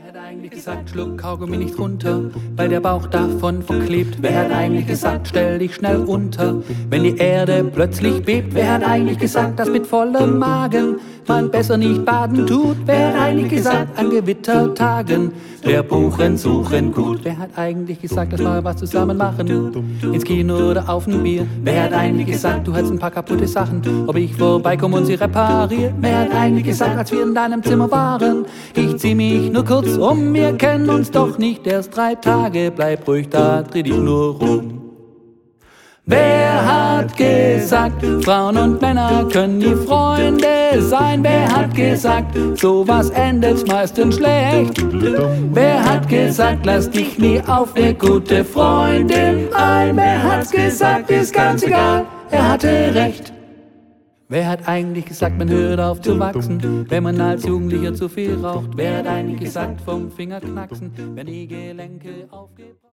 hat eigentlich gesagt, schluck Kaugummi nicht runter, weil der Bauch davon verklebt? Wer hat eigentlich gesagt, stell dich schnell unter, wenn die Erde plötzlich bebt? Wer hat eigentlich gesagt, dass mit vollem Magen man besser nicht baden tut? Wer hat eigentlich gesagt, an Gewittertagen der Buchen suchen gut? Wer hat eigentlich gesagt, dass wir was zusammen machen, ins Kino oder auf ein Bier? Wer hat eigentlich gesagt, du hast ein paar kaputte Sachen, ob ich vorbeikomme und sie repariere? Wer hat eigentlich gesagt, als wir in deinem Zimmer waren, ich zieh mich nur kurz um, wir kennen uns doch nicht erst 3 Tage, bleib ruhig, da dreh dich nur rum. Wer hat gesagt, Frauen und Männer können nie Freunde sein? Wer hat gesagt, sowas endet meistens schlecht? Wer hat gesagt, lass dich nie auf eine gute Freundin ein? Wer hat's gesagt, ist ganz egal, er hatte recht. Wer hat eigentlich gesagt, man hört auf zu wachsen, wenn man als Jugendlicher zu viel raucht? Wer hat eigentlich gesagt, vom Finger knacksen, wenn die Gelenke aufgehen?